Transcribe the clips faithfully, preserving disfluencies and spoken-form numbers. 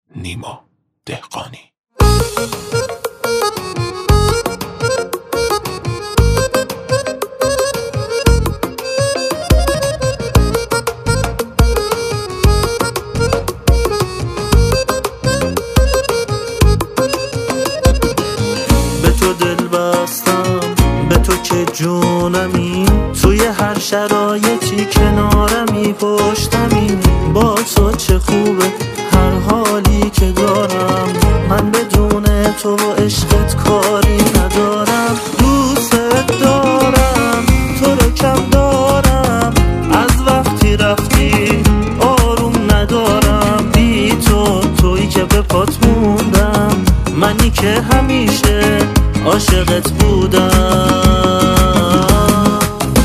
نیما دهقانی. به تو دل بستم، به تو که جونمی، توی هر شرایطی کنارمی، پشتمی. با تو چه خوبه هر حالی که دارم، من بدون تو و عشقت کاری ندارم. دوست دارم، تو رو کم دارم، از وقتی رفتی آروم ندارم. بی تو، تویی که به پات موندم، منی که همیشه عاشقت بودم.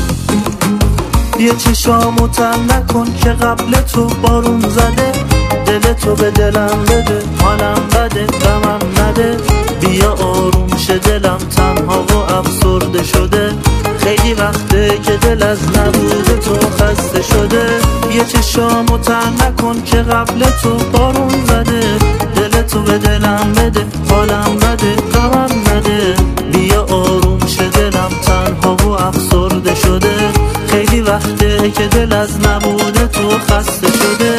یه چشامو تن نکن که قبل تو بارون زده، دل تو به دلم بده، حالم بده غمم نده. بیا آروم شه دلم تنها و افسرده شده، خیلی وقته که دل از نبود تو خسته شده. یه چشامو تن نکن که قبل تو بارون زده، دل تو به دلم بده، حالم بده غمم نده. بیا آروم شه دلم تنها و افسرده شده، خیلی وقته که دل از نبود تو خسته شده.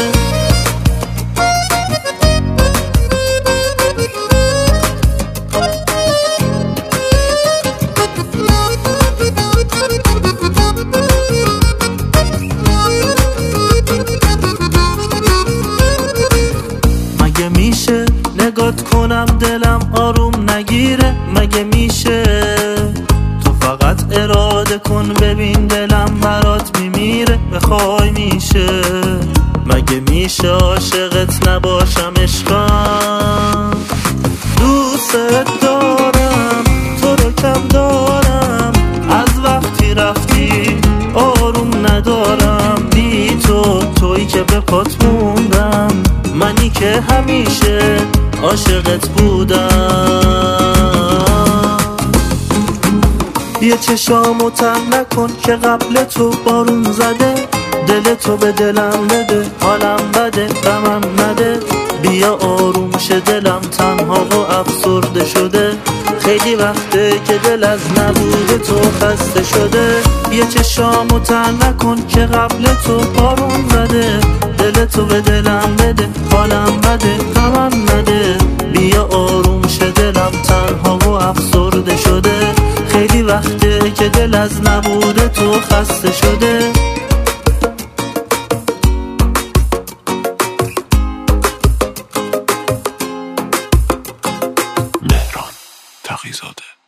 مگه میشه نگات کنم دلم آروم نگیره؟ مگه میشه تو فقط اراده کن ببین دلم برات میمیره؟ بخوای میشه؟ مگه میشه عاشقت نباشم عشقم؟ دوست دارم، تو رو کم دارم، از وقتی رفتی آروم ندارم. بی تو، تویی که به پات موندم، منی که همیشه عاشقت بودم. یه چشامو تن نکن که قبل تو بارون زده، دل تو به دلم بده، حالم بده غمم نده. بیا آروم شه دلم تنها و افسرده شده، خیلی وقته که دل از نبود تو خسته شده. یه چشامو تن نکن که قبل تو بارون زده، دل تو به دلم بده، حالم بده غمم نده. بیا آروم شه دلم تنها و افسرده شده، خیلی وقته که دل از نبود تو خسته شده. مهران تقی‌زاده.